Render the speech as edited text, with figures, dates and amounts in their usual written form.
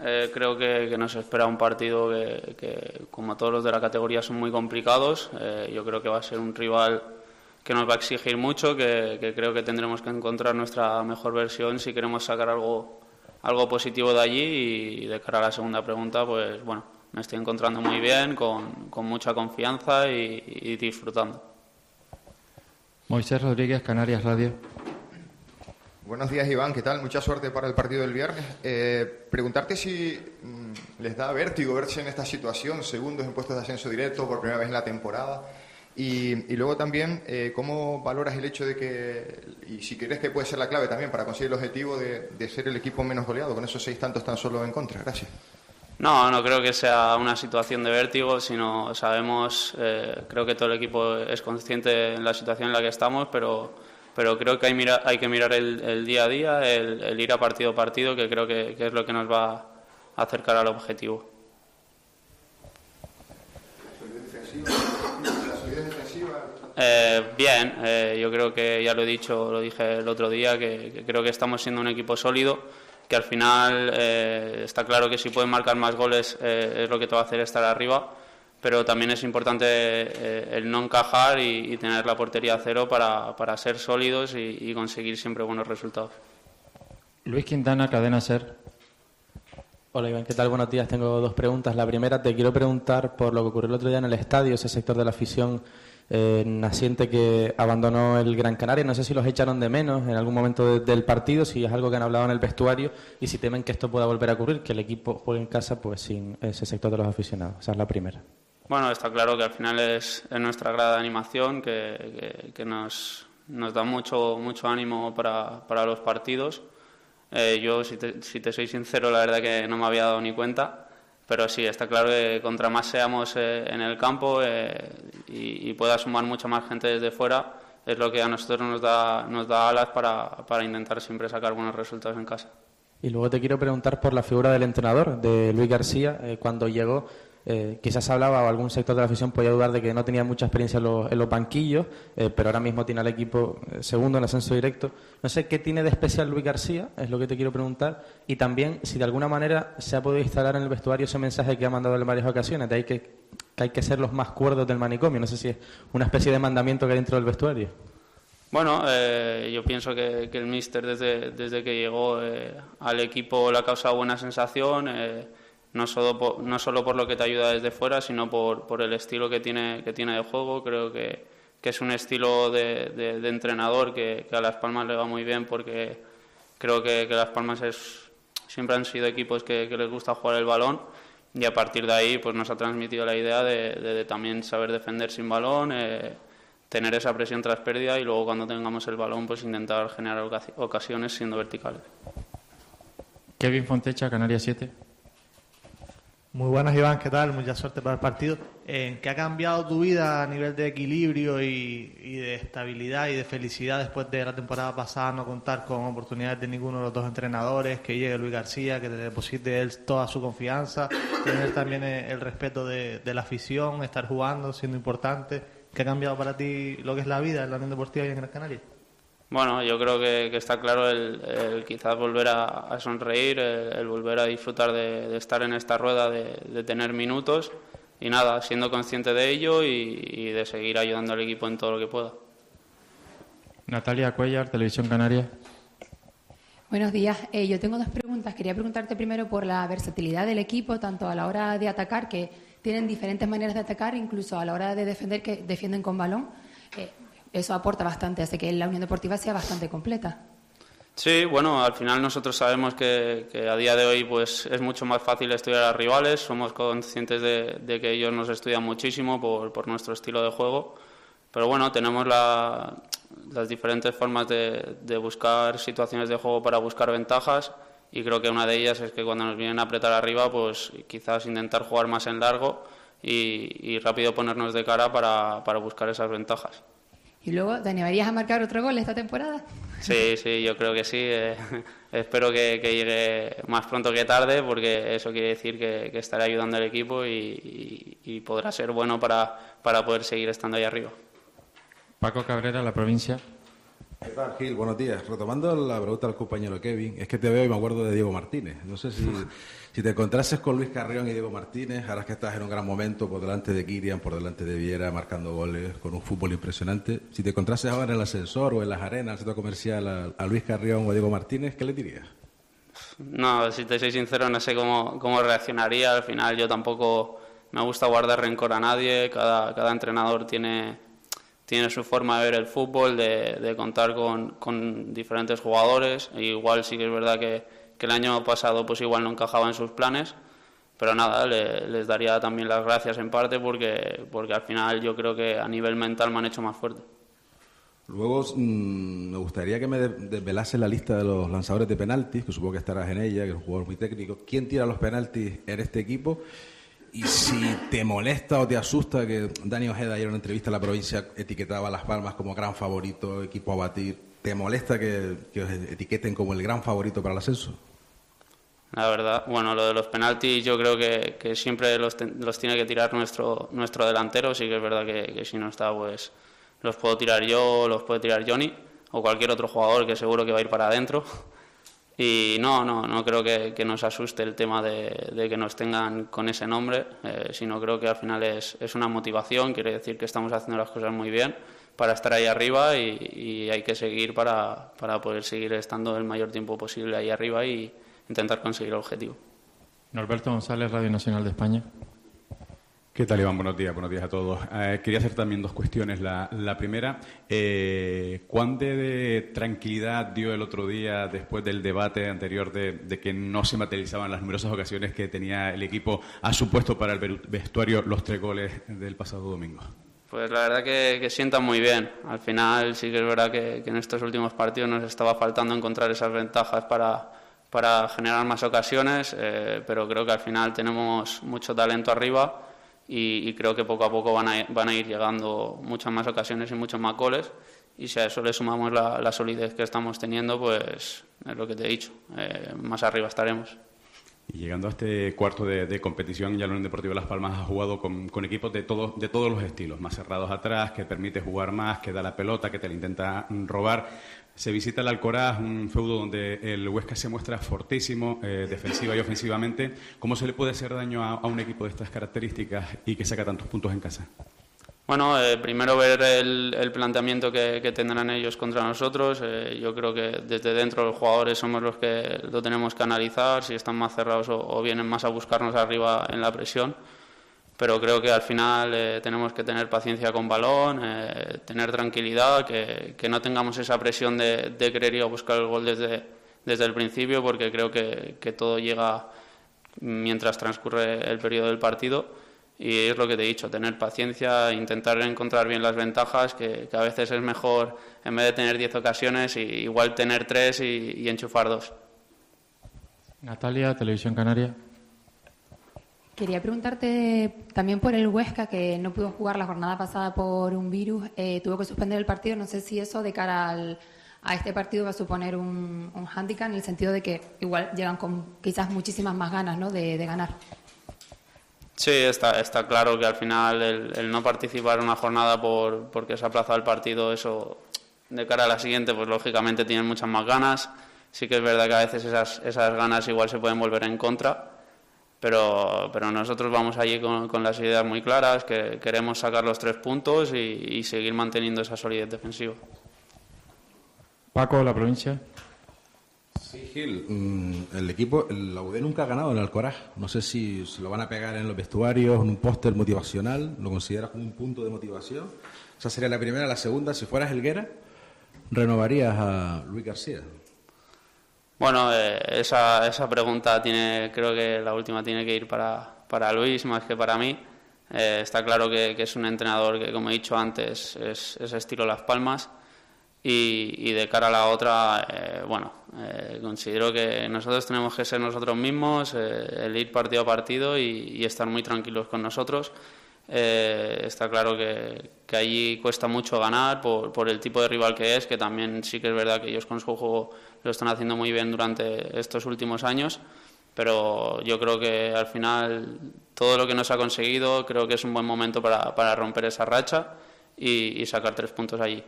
creo que nos espera un partido que, como todos los de la categoría, son muy complicados. Yo creo que va a ser un rival que nos va a exigir mucho, que creo que tendremos que encontrar nuestra mejor versión si queremos sacar algo positivo de allí. Y de cara a la segunda pregunta, pues bueno, me estoy encontrando muy bien, con mucha confianza y disfrutando. Moisés Rodríguez, Canarias Radio. Buenos días, Iván, ¿qué tal? Mucha suerte para el partido del viernes. Preguntarte si les da vértigo verse en esta situación, segundos en puestos de ascenso directo por primera vez en la temporada. Y luego también, ¿cómo valoras el hecho de que, y si crees que puede ser la clave también para conseguir el objetivo de ser el equipo menos goleado, con esos 6 tantos tan solo en contra? Gracias. No creo que sea una situación de vértigo, sino sabemos, creo que todo el equipo es consciente en la situación en la que estamos, pero creo que hay que mirar el día a día, el ir a partido, que creo que es lo que nos va a acercar al objetivo. Bien, yo creo que ya lo dije el otro día, que creo que estamos siendo un equipo sólido, que al final está claro que si pueden marcar más goles es lo que te va a hacer estar arriba, pero también es importante el no encajar y tener la portería a cero para ser sólidos y conseguir siempre buenos resultados. Luis Quintana, Cadena SER. Hola Iván, ¿qué tal? Buenos días. Tengo 2 preguntas. La primera, te quiero preguntar por lo que ocurrió el otro día en el estadio, ese sector de la afición naciente que abandonó el Gran Canaria. No sé si los echaron de menos en algún momento del partido, si es algo que han hablado en el vestuario y si temen que esto pueda volver a ocurrir, que el equipo juegue en casa pues sin ese sector de los aficionados. Esa es la primera. Bueno, está claro que al final es nuestra grada de animación que nos da mucho ánimo para los partidos. Yo, si te soy sincero, la verdad que no me había dado ni cuenta, pero sí, está claro que contra más seamos en el campo y pueda sumar mucha más gente desde fuera, es lo que a nosotros nos da alas para intentar siempre sacar buenos resultados en casa. Y luego te quiero preguntar por la figura del entrenador, de Luis García. Cuando llegó, quizás hablaba o algún sector de la afición podía dudar de que no tenía mucha experiencia en los banquillos, pero ahora mismo tiene al equipo segundo en ascenso directo. No sé qué tiene de especial Luis García, es lo que te quiero preguntar, y también si de alguna manera se ha podido instalar en el vestuario ese mensaje que ha mandado en varias ocasiones, de ahí que hay que ser los más cuerdos del manicomio. No sé si es una especie de mandamiento que hay dentro del vestuario. Bueno, yo pienso que el míster desde que llegó al equipo le ha causado buena sensación, no solo por lo que te ayuda desde fuera, sino por el estilo que tiene de juego. Creo que es un estilo de entrenador que a Las Palmas le va muy bien, porque creo que Las Palmas siempre han sido equipos que les gusta jugar el balón, y a partir de ahí pues nos ha transmitido la idea de también saber defender sin balón, tener esa presión tras pérdida y luego cuando tengamos el balón pues intentar generar ocasiones siendo verticales. Kevin Fontecha, Canarias 7. Muy buenas, Iván, ¿qué tal? Mucha suerte para el partido. ¿En qué ha cambiado tu vida a nivel de equilibrio y de estabilidad y de felicidad después de la temporada pasada no contar con oportunidades de ninguno de los 2 entrenadores, que llegue Luis García, que te deposite él toda su confianza, tener también el respeto de la afición, estar jugando, siendo importante? ¿Qué ha cambiado para ti lo que es la vida en la Unión Deportiva y en Gran Canaria? Bueno, yo creo que está claro el quizás volver a sonreír, el volver a disfrutar de estar en esta rueda, de tener minutos y nada, siendo consciente de ello y de seguir ayudando al equipo en todo lo que pueda. Natalia Cuellar, Televisión Canaria. Buenos días. Yo tengo 2 preguntas. Quería preguntarte primero por la versatilidad del equipo, tanto a la hora de atacar, que tienen diferentes maneras de atacar, incluso a la hora de defender, que defienden con balón. Eso aporta bastante, hace que la Unión Deportiva sea bastante completa. Sí, bueno, al final nosotros sabemos que a día de hoy pues es mucho más fácil estudiar a rivales, somos conscientes de que ellos nos estudian muchísimo por nuestro estilo de juego, pero bueno, tenemos las diferentes formas de buscar situaciones de juego para buscar ventajas, y creo que una de ellas es que cuando nos vienen a apretar arriba pues quizás intentar jugar más en largo y rápido ponernos de cara para buscar esas ventajas. Y luego, ¿te animarías a marcar otro gol esta temporada? Sí, yo creo que sí. Espero que llegue más pronto que tarde, porque eso quiere decir que estaré ayudando al equipo y podrá ser bueno para poder seguir estando ahí arriba. Paco Cabrera, La Provincia. ¿Qué tal, Gil? Buenos días. Retomando la pregunta del compañero Kevin, es que te veo y me acuerdo de Diego Martínez. No sé si te encontrases con Luis Carrión y Diego Martínez, ahora que estás en un gran momento por delante de Kirian, por delante de Viera, marcando goles, con un fútbol impresionante. Si te encontrases ahora en el ascensor o en las arenas, en el centro comercial, a Luis Carrión o a Diego Martínez, ¿qué le dirías? No, si te soy sincero, no sé cómo reaccionaría. Al final yo tampoco me gusta guardar rencor a nadie. Cada entrenador tiene su forma de ver el fútbol, de contar con diferentes jugadores. Igual sí que es verdad que el año pasado pues igual no encajaba en sus planes, pero nada, les daría también las gracias en parte porque al final yo creo que a nivel mental me han hecho más fuerte. Luego me gustaría que me desvelase la lista de los lanzadores de penaltis, que supongo que estarás en ella, que es un jugador muy técnico. ¿Quién tira los penaltis en este equipo? Y si te molesta o te asusta que Dani Ojeda ayer en una entrevista a La Provincia etiquetaba a Las Palmas como gran favorito, equipo a batir, ¿te molesta que os etiqueten como el gran favorito para el ascenso? La verdad, bueno, lo de los penaltis yo creo que siempre los tiene que tirar nuestro delantero. Sí que es verdad que si no está, pues los puedo tirar yo, los puede tirar Johnny o cualquier otro jugador que seguro que va a ir para adentro. Y no creo que nos asuste el tema de que nos tengan con ese nombre, sino creo que al final es una motivación, quiere decir que estamos haciendo las cosas muy bien para estar ahí arriba y hay que seguir para poder seguir estando el mayor tiempo posible ahí arriba y intentar conseguir el objetivo. Norberto González, Radio Nacional de España. ¿Qué tal, Iván? Buenos días a todos. Quería hacer también dos cuestiones. La primera, ¿cuán de tranquilidad dio el otro día, después del debate anterior de que no se materializaban las numerosas ocasiones que tenía el equipo, ha supuesto para el vestuario los 3 goles del pasado domingo? Pues la verdad que sientan muy bien. Al final sí que es verdad que en estos últimos partidos nos estaba faltando encontrar esas ventajas para generar más ocasiones, pero creo que al final tenemos mucho talento arriba y creo que poco a poco van a ir llegando muchas más ocasiones y muchos más goles, y si a eso le sumamos la solidez que estamos teniendo, pues es lo que te he dicho, más arriba estaremos. Y llegando a este cuarto de competición, ya la Unión Deportiva Las Palmas ha jugado con equipos de todos los estilos, más cerrados atrás, que permite jugar más, que da la pelota, que te la intenta robar. Se visita el Alcoraz, un feudo donde el Huesca se muestra fortísimo, defensiva y ofensivamente. ¿Cómo se le puede hacer daño a un equipo de estas características y que saca tantos puntos en casa? Bueno, primero ver el planteamiento que tendrán ellos contra nosotros. Yo creo que desde dentro los jugadores somos los que lo tenemos que analizar, si están más cerrados o vienen más a buscarnos arriba en la presión. Pero creo que al final tenemos que tener paciencia con balón, tener tranquilidad, que no tengamos esa presión de querer ir a buscar el gol desde el principio, porque creo que todo llega mientras transcurre el periodo del partido. Y es lo que te he dicho, tener paciencia, intentar encontrar bien las ventajas, que a veces es mejor, en vez de tener 10 ocasiones, igual tener 3 y enchufar 2. Natalia, Televisión Canaria. Quería preguntarte también por el Huesca, que no pudo jugar la jornada pasada por un virus, tuvo que suspender el partido. No sé si eso de cara a este partido va a suponer un hándicap, en el sentido de que igual llegan con quizás muchísimas más ganas, ¿no?, de ganar. Sí, está claro que al final el no participar en una jornada porque se ha aplazado el partido, eso de cara a la siguiente, pues lógicamente tienen muchas más ganas. Sí que es verdad que a veces esas ganas igual se pueden volver en contra, pero nosotros vamos allí con las ideas muy claras, que queremos sacar los 3 puntos y seguir manteniendo esa solidez defensiva. Paco, La Provincia. Sí, Gil, el equipo, la UD nunca ha ganado en el Alcoraz. No sé si se lo van a pegar en los vestuarios, en un póster motivacional. ¿Lo consideras como un punto de motivación? Esa sería la primera. La segunda, si fueras Helguera, ¿renovarías a Luis García? Bueno, esa pregunta creo que la última tiene que ir para Luis más que para mí. Está claro que es un entrenador que, como he dicho antes, es estilo Las Palmas. Y de cara a la otra, considero que nosotros tenemos que ser nosotros mismos, el ir partido a partido y estar muy tranquilos con nosotros. Está claro que allí cuesta mucho ganar por el tipo de rival que es, que también sí que es verdad que ellos con su juego lo están haciendo muy bien durante estos últimos años, pero yo creo que al final todo lo que nos ha conseguido, creo que es un buen momento para romper esa racha y sacar 3 puntos allí.